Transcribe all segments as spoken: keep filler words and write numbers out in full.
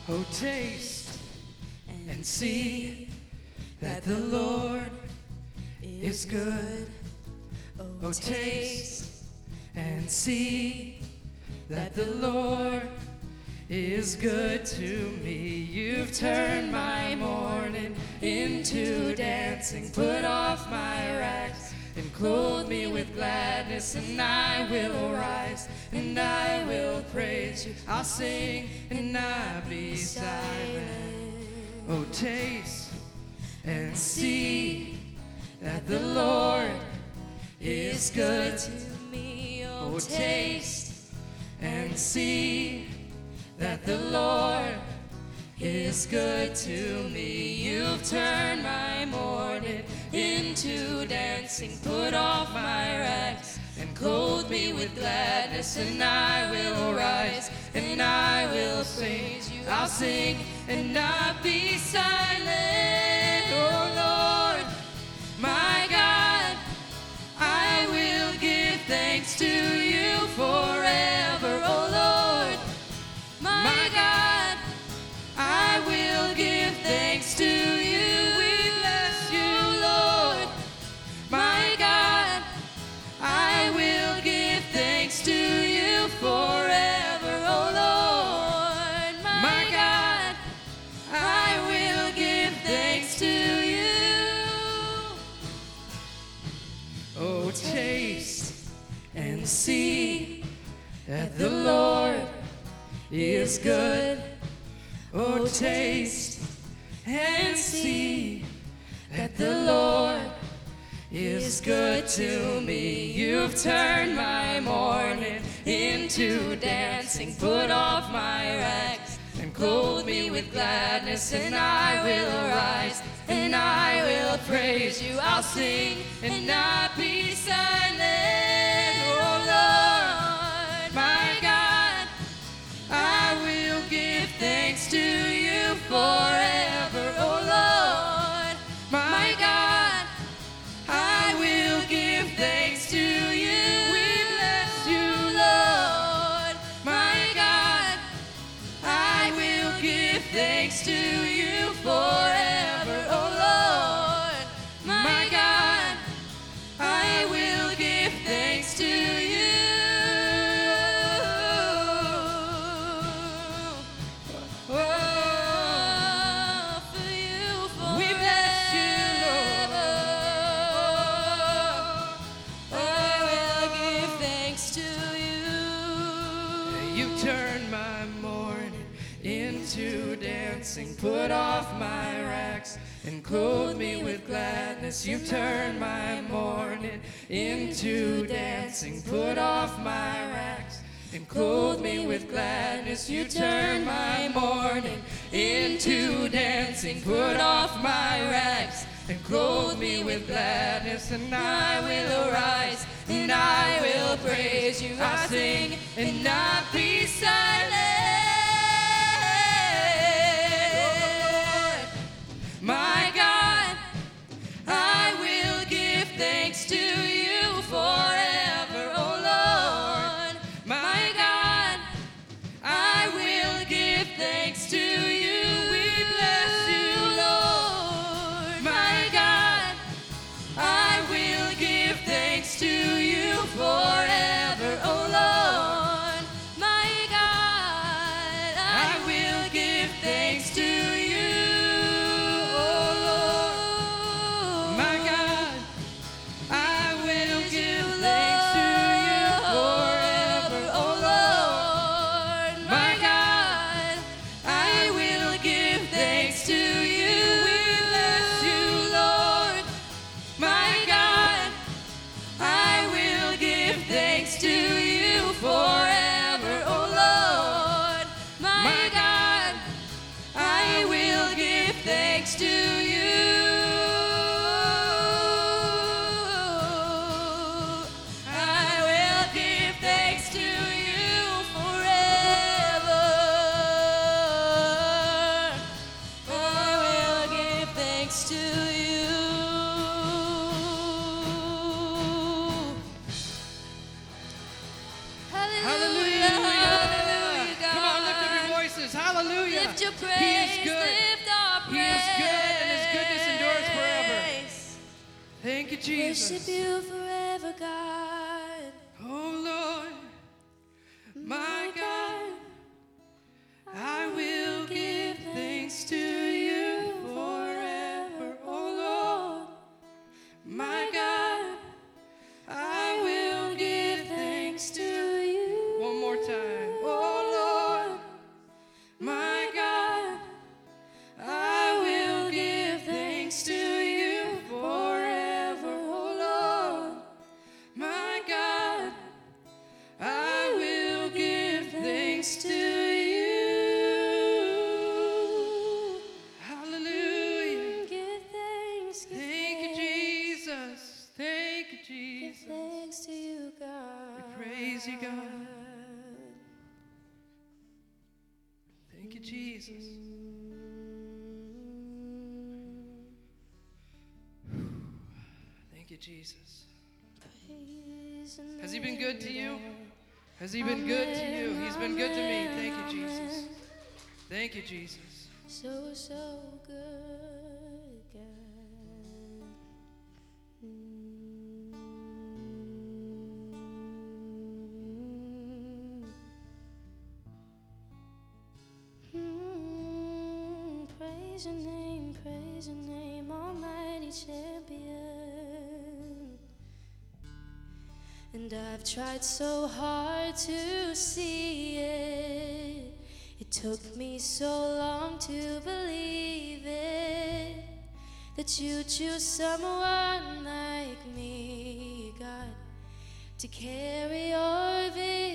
Oh, taste and see that the Lord is good. Oh, taste and see that the Lord is good to me. You've turned my mourning into dancing, put off my rags and clothe me with gladness, and I will rise and I will praise you. I'll sing and not be silent. Oh, taste and see that the Lord is good to me. Oh, taste and see that the Lord is good to me. You've turned my mourning into dancing, put off my rags and clothe me with gladness, and I will rise and I will praise you. I'll sing and not be silent. Oh Lord, my God, I will give thanks to you forever. Oh Lord, my God, I will give thanks to you. We bless you, Lord. My God, I will give thanks to you forever. Oh Lord, my God, I will give thanks to you. Oh, taste and see that the Lord is good. Oh, taste and see that the Lord is good to me. You've turned my mourning into dancing, put off my rags and clothe me with gladness, and I will arise and I will praise you. I'll sing and not be silent. Oh Lord, my God, I will give thanks to you forever. Oh Lord, my God, I will give thanks to you. We bless you, Lord, my God, I will give thanks to you forever. Oh Lord, my God, I will give thanks to you. Oh, for you forever. We bless you, Lord. I will give thanks to you. You turned my mourning into dancing, put off my rags and clothe me with gladness. You turned my mourning into dancing, put off my rags and clothe me with gladness. You turned my mourning into dancing, put off my rags and clothe me with gladness, and I will arise and I will praise you. I sing and not be silent. My God, I will give thanks to you forever. Oh Lord, my God, I will give thanks to you. We bless you, Lord. My God, I will give thanks to you forever. Oh Lord, my God. Lift your praise. He is good. Lift our He praise. is good, and His goodness endures forever. Thank you, Jesus. Worship you forever, God. Oh Lord, my God, I will give thanks to you forever. Oh Lord, my God, I will give thanks to you. One more time. Oh Lord, my God, I will give thanks to you forever. Oh Lord, my God, I will give thanks to you. Hallelujah. Give thanks. Give Thank you, thanks. Jesus. Thank you, Give Jesus. thanks to you, God. We praise you, God. Thank you, Jesus. Thank you, Jesus. Has He been good to you? Has He been good to you? He's been good to me. Thank you, Jesus. Thank you, Jesus. So, so good, God. Mm, praise your name, praise your name, almighty champion. And I've tried so hard to see it. It took me so long to believe it, that you choose someone like me, God, to carry your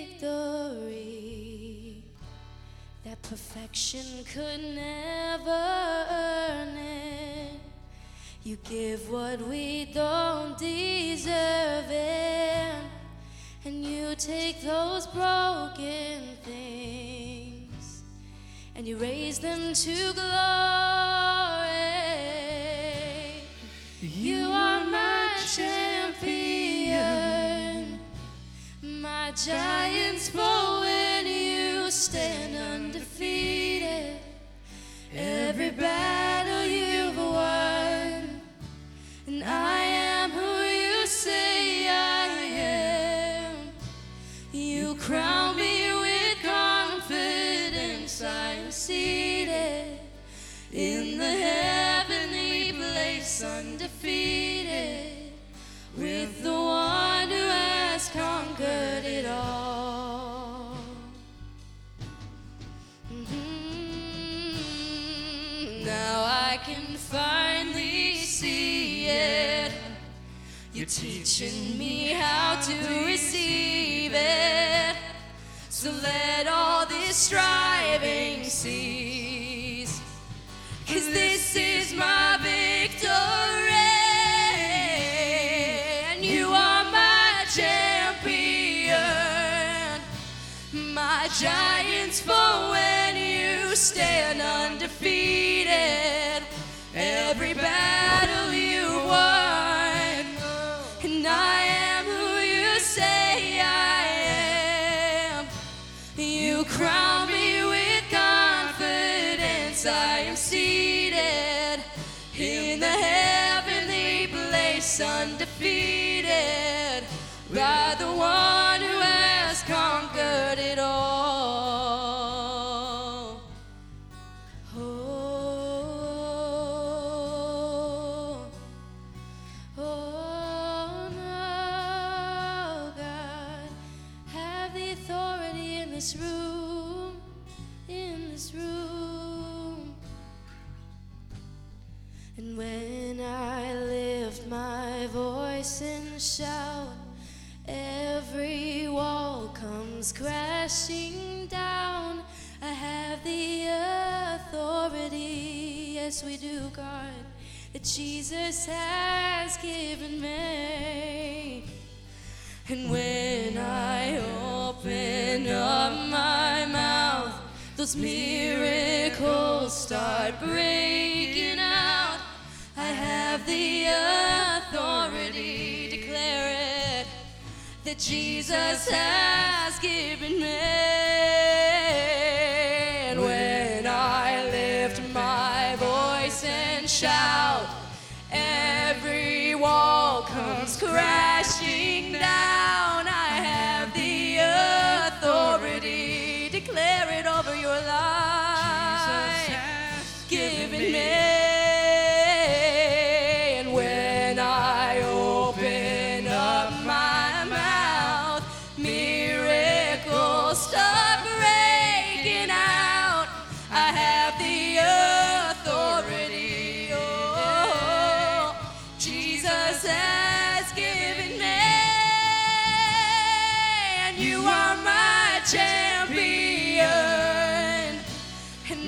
victory. That perfection could never earn it. You give what we don't deserve it, and you take those broken things and you raise them to glory. You are my champion, my giants fall when you stand undefeated. Every battle you've won, and I am who you say I am. You crown me with confidence. I am seated in the heavenly place, undefeated, with the one who has conquered it all. Mm-hmm. Now I can finally see it. You're teaching me how to receive it. So let all this striving cease, 'cause this is my victory. And you are my champion. My giants fall when you stand undefeated. Every battle you won, and I am who you say I am. You crown me with confidence. I am seated in the heavenly place, undefeated, by the one who has conquered it all. Oh, oh no, God, have the authority in this room, in this room. And when I lift my voice and shout, every wall comes crashing down. I have the authority, yes we do, God, that Jesus has given me. And when I open up my mouth, those miracles start breaking out. I have the authority, declare it, that Jesus has given me. And when I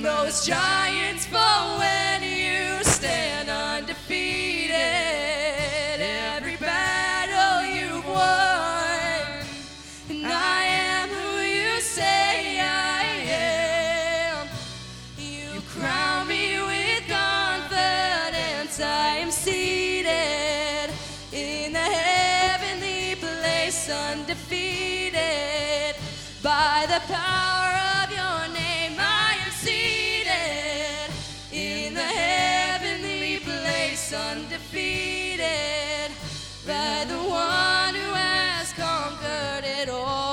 Those giants fall when you stand undefeated. Every battle you've won, and I am who you say I am. You crown me with confidence. I am seated in the heavenly place, undefeated by the power of your name. I am seated in the heavenly place, undefeated by the one who has conquered it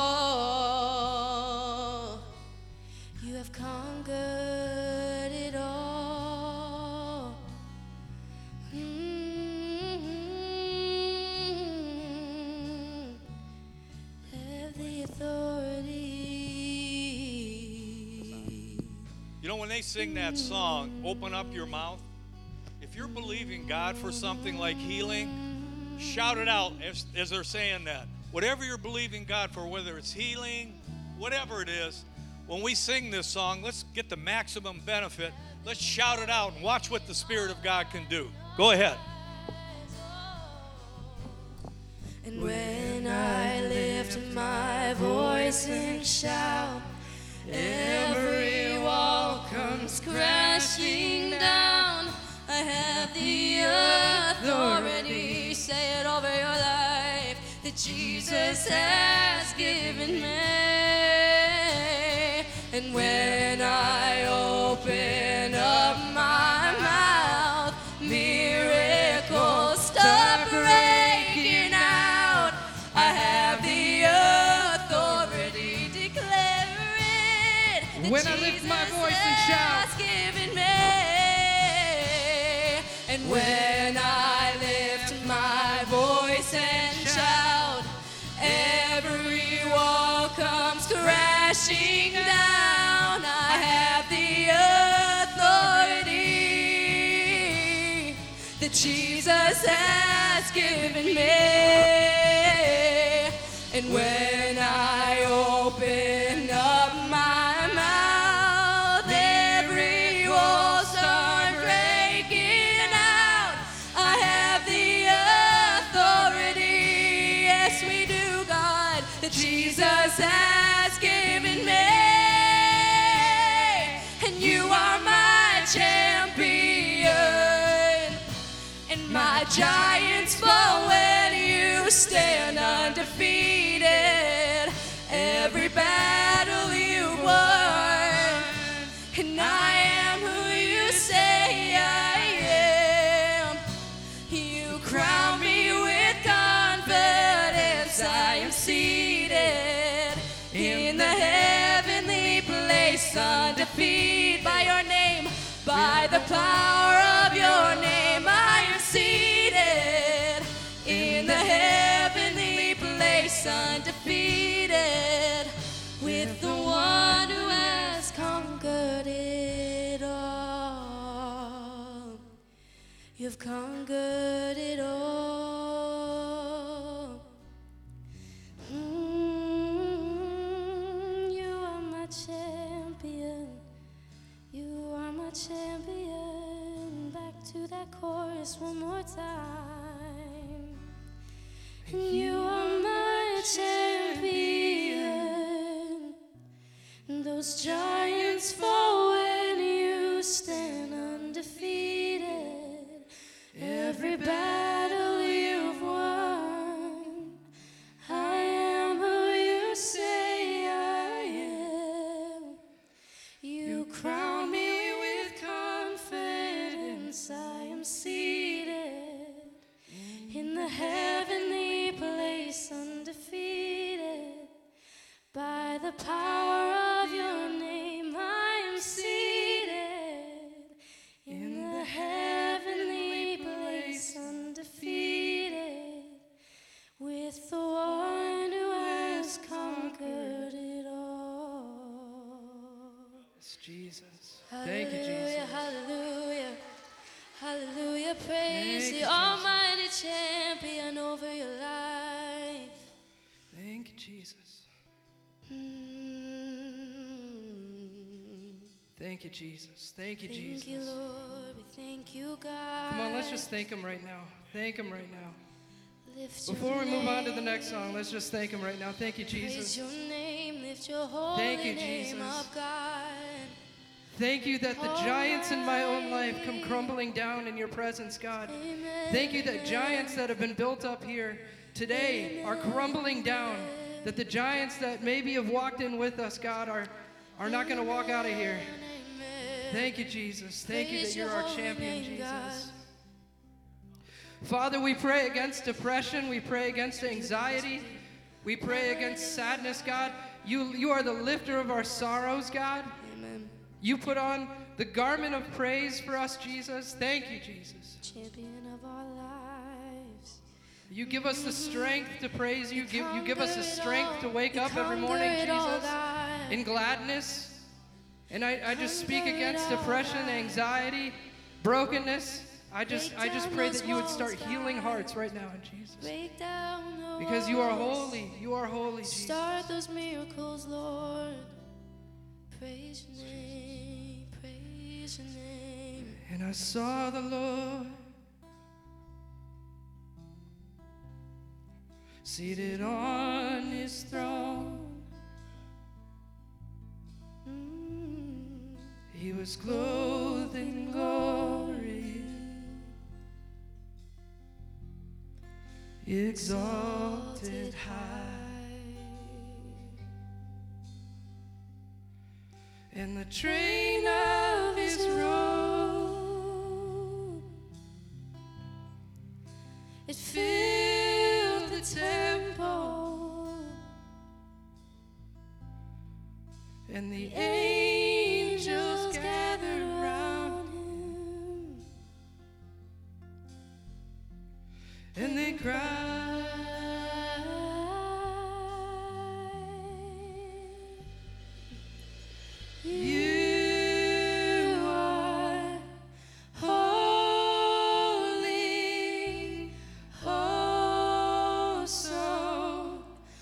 all. You have conquered it all. Mm-hmm. Have the authority. You know, when they sing that song, open up your mouth, if you're believing God for something like healing, shout it out as, as they're saying that. Whatever you're believing God for, whether it's healing, whatever it is, when we sing this song, let's get the maximum benefit. Let's shout it out and watch what the Spirit of God can do. Go ahead. And when I lift my voice and shout, every wall comes crashing down. I have the authority, say it over your life, that Jesus has given me. And when I open up my mouth, miracles start breaking out. I have the authority, declare it, that When I lift my Jesus voice and shout. has given me. And when I lift my voice and shout, every wall comes crashing down. I have the authority that Jesus has given me. And when I open up my mouth, every wall starts breaking out. I have the authority, yes we do, God, that Jesus has given me. And you are my champion, and my giants fall when you stand undefeated. Every battle you won, and I am who you say I am. You crown me with confidence. I am seated in the heavenly place, undefeated by your name, by the power of your name. I am seated in the heavenly place, undefeated with the one who has conquered it all. You've conquered it all. Mm, you are my champion. You are my champion. Back to that chorus one more time. You are my champion. Those giants fall when you stand undefeated. Every battle you've won, I am who you say I am. You crown me with confidence. I am seated in the heavenly place, undefeated by the power of your name. I am seated in the heavenly place, undefeated with the one who has conquered it all. It's Jesus. Thank you, Jesus. Hallelujah, hallelujah, praise Thank the you, almighty champion over your life. Thank you, Jesus. Mm. Thank you, Jesus. Thank you, Thank Jesus. you, Lord. We thank you, God. Come on, let's just thank him right now. Thank him right now. Lift Before your we move on to the name. next song, let's just thank him right now. Thank you, Praise Jesus. your name. Lift your holy Thank you, name Jesus. up, God. Thank you that the giants in my own life come crumbling down in your presence, God. Amen. Thank you that giants that have been built up here today are crumbling down. That the giants that maybe have walked in with us, God, are, are not going to walk out of here. Amen. Thank you, Jesus. Thank you that Praise you're your our holy champion, name, God. Jesus. Father, we pray against depression. We pray against anxiety. We pray against sadness, God. You, you are the lifter of our sorrows, God. Amen. You put on the garment of praise for us, Jesus. Thank you, Jesus. Champion of our lives. You give us the strength to praise you. Give, you give us the Conquer it strength to all. wake You up every morning, conquer it all, Jesus, God. in gladness. And I, I just speak Conquer it against all, depression, God. anxiety, brokenness. I just, Break I just down pray those that you would walls, start healing God. hearts right now in Jesus. Break down the Because you are walls. holy. You are holy, Jesus. Start those miracles, Lord. Praise your name. Praise your name. And I saw the Lord seated on his throne. Mm. He was clothed in glory, exalted high, and the train of his robe, It filled the temple, and the angels gathered around, him, and they cried, "You are holy, oh so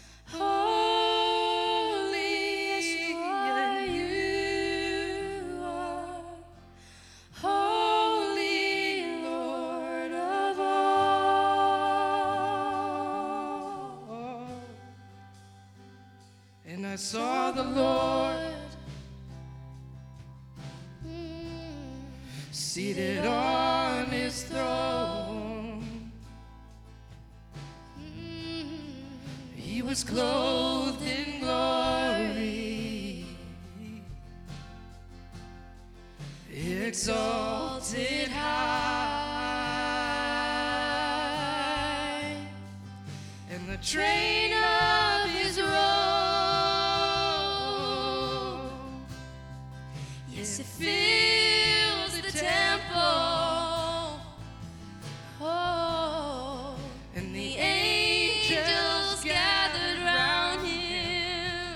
holy." Yeah, you are holy, Lord of all. And I saw the Lord Mm. seated on his throne. Mm. He was clothed in glory, exalted high, and the train of his robe, Yes, it fills the temple. Oh, and the the angels angels gathered round him,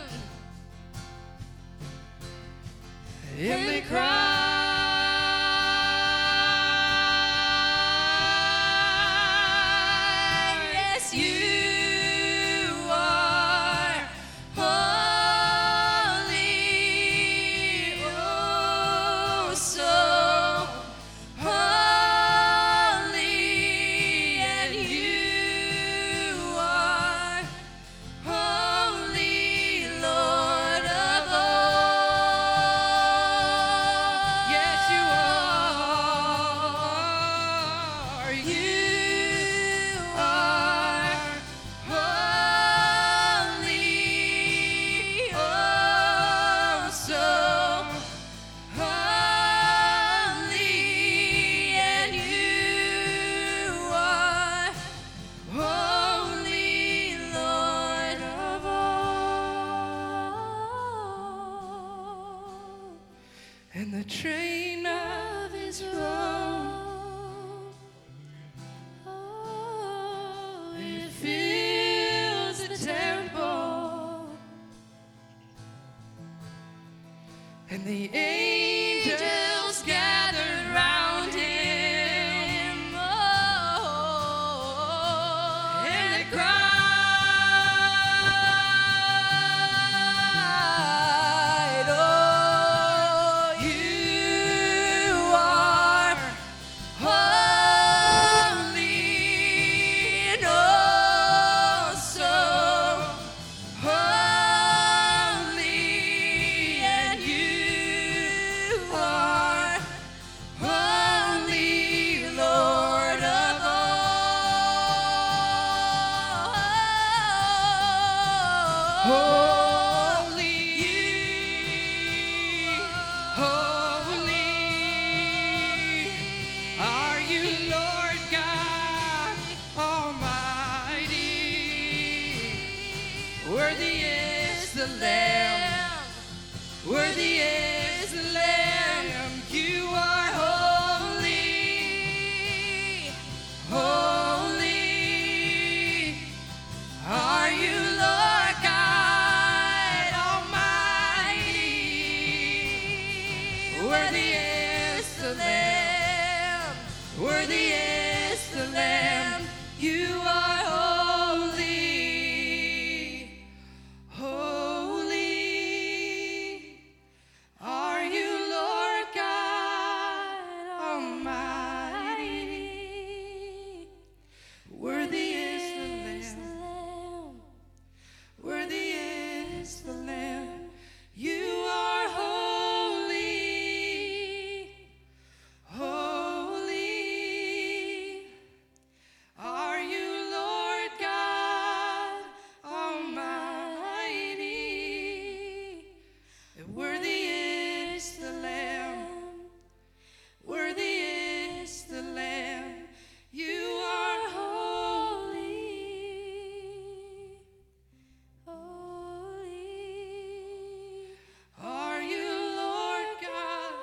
and they cried, Yes, you are holy, oh so holy, and you are holy, Lord of all. yes, you are. You are holy, oh so holy, and you are holy, Lord of all. And the train Of his robe, oh, it fills the temple, and the angels gathered round him, oh, and they cried, cried, oh, "You Worthy is the Lamb. You are holy, holy. Are you Lord God Almighty? Worthy is the Lamb. Worthy is the Lamb. You are holy, holy. Are you Lord God Almighty? Worthy is the Lamb. Worthy is the Lamb. You are holy, holy. Are you Lord God Almighty? Worthy is the Lamb. Worthy is the Lamb. You are holy, holy. Are you Lord God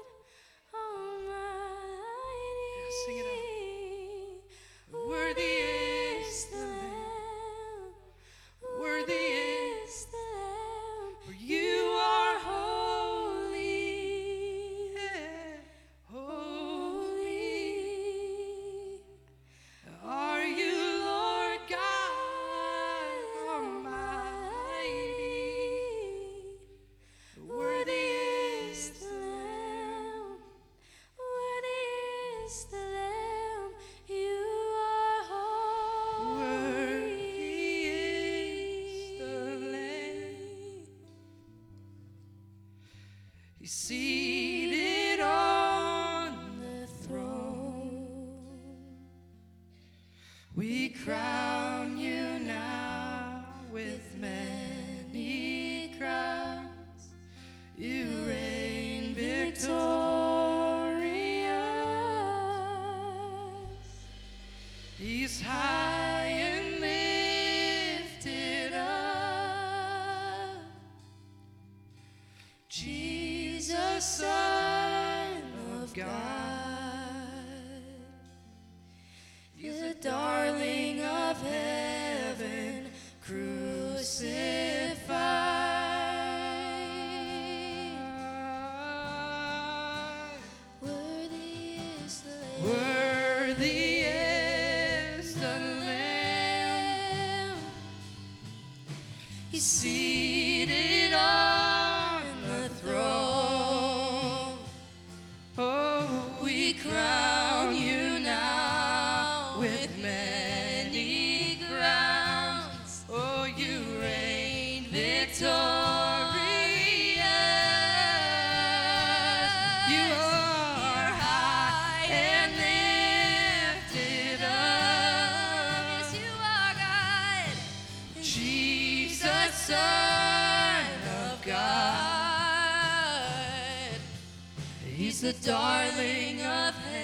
Almighty? Sing it out. Worthy is the Lamb. Worthy is the Lamb. For you are holy, holy. Are you Lord God Almighty? Worthy is the Lamb. Worthy is the Lamb. You are holy. Worthy is the Lamb. He's seated on the throne. We crown you now with many crowns. You reign victorious. He's high and lifted up. Jesus, Son of God, He's the darling of heaven, crucified. Worthy is the Lamb. Worthy is the Lamb. He's seated on the throne. Oh, we crown you now with many crowns. Oh, you reign victorious. You are high and lifted up. Yes, you are God. Jesus, Son of God. He's the darling of heaven.